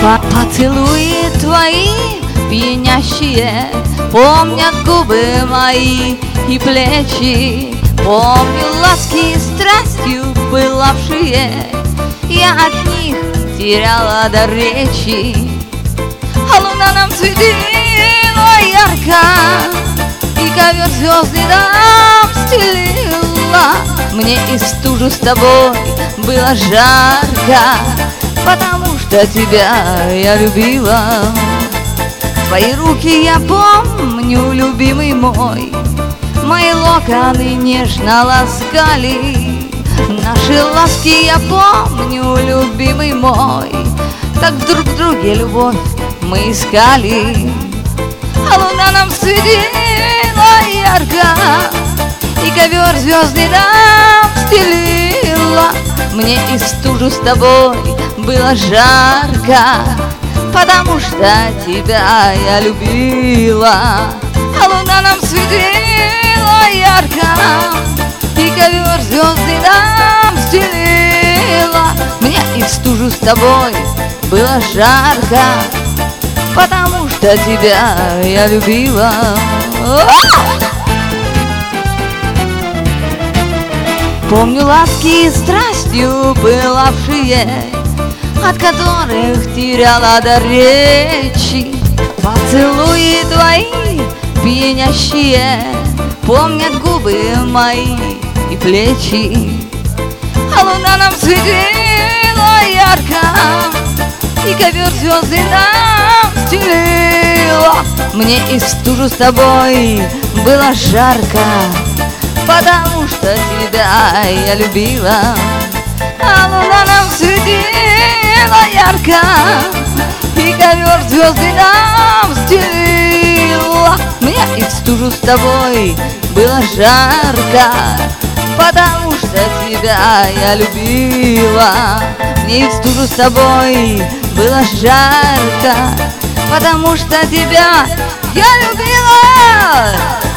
Поцелуи твои пьянящие помнят губы мои и плечи. Помню ласки страстью пылавшие, я от них теряла до речи. А луна нам светила ярко, и ковер звездный нам стелила. Мне и в стужу с тобой было жарко, потому что тебя я любила. Твои руки я помню, любимый мой, мои локоны нежно ласкали. Наши ласки я помню, любимый мой, так друг в друге любовь мы искали. А луна нам светила ярко, и ковер звездный нам стелила. Мне и в стужу с тобой было жарко, потому что тебя я любила. А луна нам светила ярко, и ковер звездный нам стелила. Мне и в стужу с тобой было жарко, потому что тебя я любила. Помню ласки страстью пылавшие, от которых теряла до речи. Поцелуи твои пьянящие помнят губы мои и плечи. А луна нам светила ярко, и ковер звездный нам стелила. Мне и в стужу с тобой было жарко, потому что тебя я любила. А луна нам светила ярко, и ковер звездный нам стелила. Мне и в стужу с тобой было жарко, потому что тебя я любила. Мне и в стужу с тобой было жарко, потому что тебя я любила.